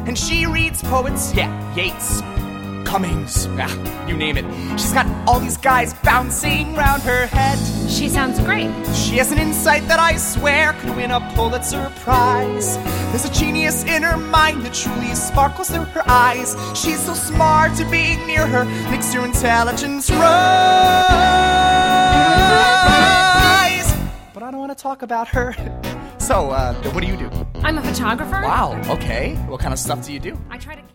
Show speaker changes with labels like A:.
A: And she reads poets, Yeats, Cummings, you name it. She's got all these guys bouncing round her head.
B: She sounds great.
A: She has an insight that I swear could win a Pulitzer Prize. There's a genius in her mind that truly sparkles through her eyes. She's so smart to be near her makes your intelligence rise. But I don't want to talk about her. So, what do you do?
B: I'm a photographer.
A: Wow, okay. What kind of stuff do you do?
B: I try to